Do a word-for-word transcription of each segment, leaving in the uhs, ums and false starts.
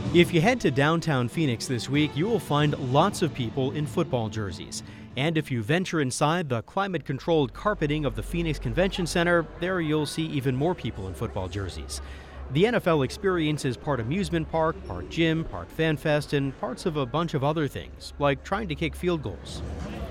If you head to downtown Phoenix this week, you will find lots of people in football jerseys. And if you venture inside the climate-controlled carpeting of the Phoenix Convention Center, there you'll see even more people in football jerseys. The N F L experience is part amusement park, part gym, part fan fest, and parts of a bunch of other things, like trying to kick field goals.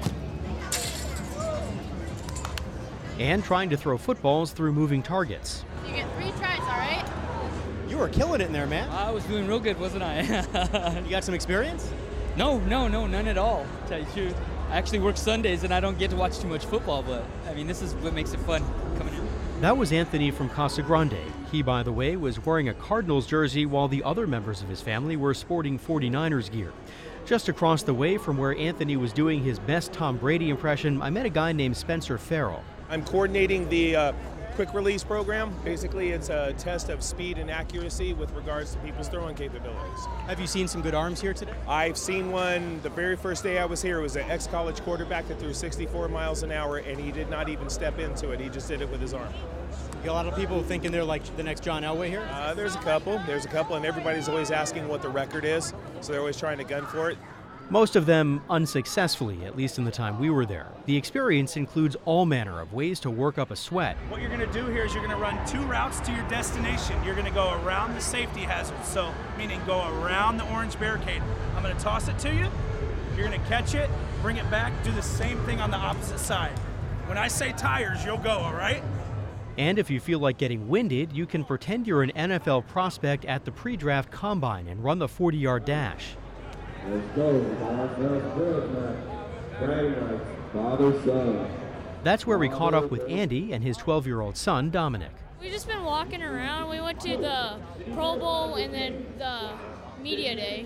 And trying to throw footballs through moving targets. You get three tries, all right? You were killing it in there, man. I was doing real good, wasn't I? You got some experience? No, no, no, none at all, to tell you the truth. I actually work Sundays and I don't get to watch too much football, but I mean, this is what makes it fun coming in. That was Anthony from Casa Grande. He, by the way, was wearing a Cardinals jersey while the other members of his family were sporting forty-niners gear. Just across the way from where Anthony was doing his best Tom Brady impression, I met a guy named Spencer Farrell. I'm coordinating the uh, quick release program. Basically, it's a test of speed and accuracy with regards to people's throwing capabilities. Have you seen some good arms here today? I've seen one the very first day I was here. It was an ex-college quarterback that threw sixty-four miles an hour, and he did not even step into it. He just did it with his arm. You got a lot of people thinking they're like the next John Elway here? Uh, there's a couple. There's a couple, and everybody's always asking what the record is, so they're always trying to gun for it. Most of them unsuccessfully, at least in the time we were there. The experience includes all manner of ways to work up a sweat. What you're going to do here is you're going to run two routes to your destination. You're going to go around the safety hazard, so meaning go around the orange barricade. I'm going to toss it to you. You're going to catch it, bring it back, do the same thing on the opposite side. When I say tires, you'll go, all right? And if you feel like getting winded, you can pretend you're an N F L prospect at the pre-draft combine and run the forty-yard dash. Let's go. That's good, man. Very nice. Father, son. That's where we caught up with Andy and his twelve-year-old son, Dominic. We've just been walking around. We went to the Pro Bowl and then the media day.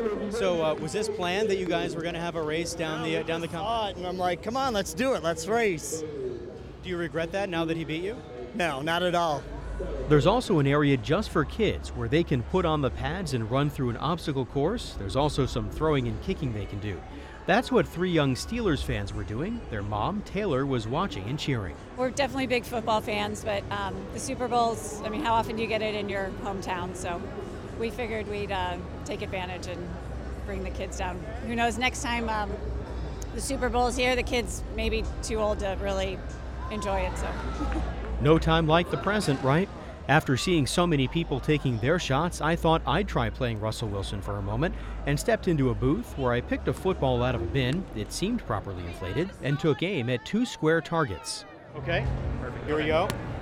So uh, was this planned that you guys were going to have a race down the uh, down the combine? And I'm like, come on, let's do it. Let's race. Do you regret that now that he beat you? No, not at all. There's also an area just for kids where they can put on the pads and run through an obstacle course. There's also some throwing and kicking they can do. That's what three young Steelers fans were doing. Their mom, Taylor, was watching and cheering. We're definitely big football fans, but um, the Super Bowls, I mean, how often do you get it in your hometown? So we figured we'd uh, take advantage and bring the kids down. Who knows, next time um, the Super Bowl's here, the kids may be too old to really enjoy it, so. No time like the present, right? After seeing so many people taking their shots, I thought I'd try playing Russell Wilson for a moment and stepped into a booth where I picked a football out of a bin, it seemed properly inflated, and took aim at two square targets. Okay, perfect. Here we go.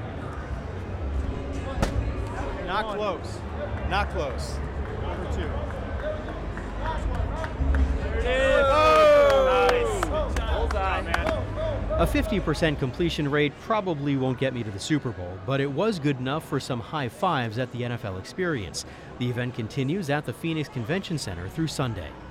Not close. Not close. Number two. There it is. Oh! Nice. Bullseye, man. A fifty percent completion rate probably won't get me to the Super Bowl, but it was good enough for some high fives at the N F L experience. The event continues at the Phoenix Convention Center through Sunday.